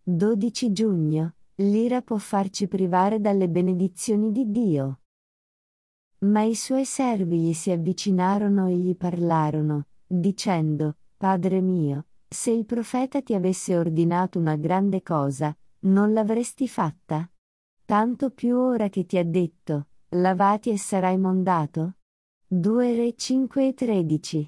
12 giugno. L'ira può farci privare dalle benedizioni di Dio. Ma i suoi servi gli si avvicinarono e gli parlarono, dicendo: Padre mio, se il profeta ti avesse ordinato una grande cosa, non l'avresti fatta? Tanto più ora che ti ha detto: lavati e sarai mondato? 2 Re 5:13.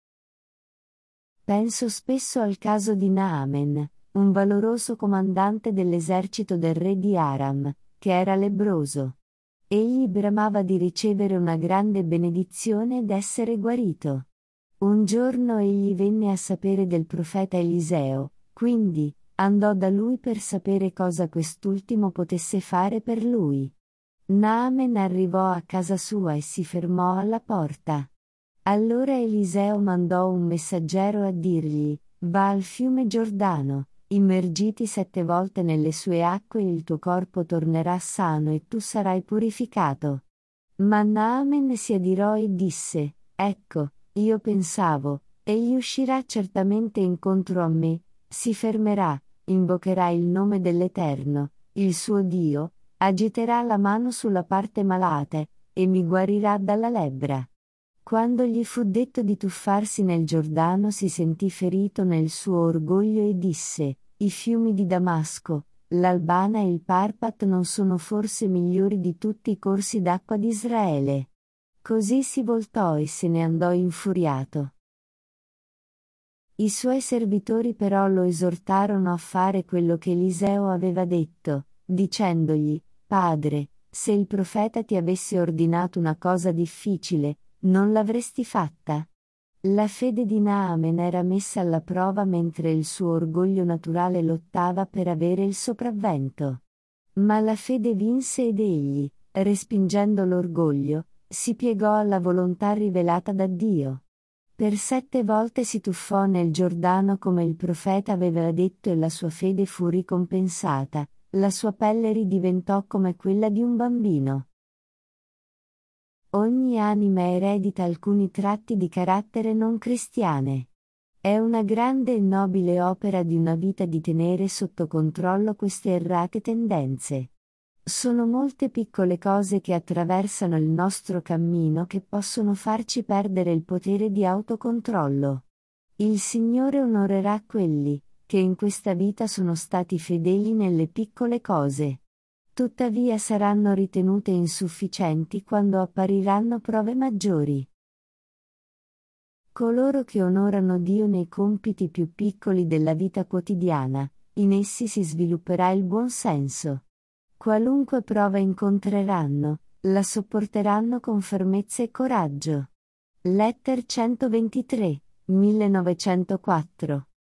Penso spesso al caso di Naaman, un valoroso comandante dell'esercito del re di Aram, che era lebbroso. Egli bramava di ricevere una grande benedizione ed essere guarito. Un giorno egli venne a sapere del profeta Eliseo, quindi andò da lui per sapere cosa quest'ultimo potesse fare per lui. Naaman arrivò a casa sua e si fermò alla porta. Allora Eliseo mandò un messaggero a dirgli: va al fiume Giordano, immergiti 7 volte nelle sue acque e il tuo corpo tornerà sano e tu sarai purificato. Ma Naaman si adirò e disse: ecco, io pensavo, egli uscirà certamente incontro a me, si fermerà, invocherà il nome dell'Eterno, il suo Dio, agiterà la mano sulla parte malata, e mi guarirà dalla lebbra. Quando gli fu detto di tuffarsi nel Giordano si sentì ferito nel suo orgoglio e disse: i fiumi di Damasco, l'Albana e il Parpat non sono forse migliori di tutti i corsi d'acqua di Israele? Così si voltò e se ne andò infuriato. I suoi servitori però lo esortarono a fare quello che Eliseo aveva detto, dicendogli: Padre, se il profeta ti avesse ordinato una cosa difficile, non l'avresti fatta? La fede di Naaman era messa alla prova mentre il suo orgoglio naturale lottava per avere il sopravvento. Ma la fede vinse ed egli, respingendo l'orgoglio, si piegò alla volontà rivelata da Dio. Per 7 volte si tuffò nel Giordano come il profeta aveva detto e la sua fede fu ricompensata, la sua pelle ridiventò come quella di un bambino. Ogni anima eredita alcuni tratti di carattere non cristiane. È una grande e nobile opera di una vita di tenere sotto controllo queste errate tendenze. Sono molte piccole cose che attraversano il nostro cammino che possono farci perdere il potere di autocontrollo. Il Signore onorerà quelli che in questa vita sono stati fedeli nelle piccole cose. Tuttavia saranno ritenute insufficienti quando appariranno prove maggiori. Coloro che onorano Dio nei compiti più piccoli della vita quotidiana, in essi si svilupperà il buon senso. Qualunque prova incontreranno, la sopporteranno con fermezza e coraggio. Letter 123, 1904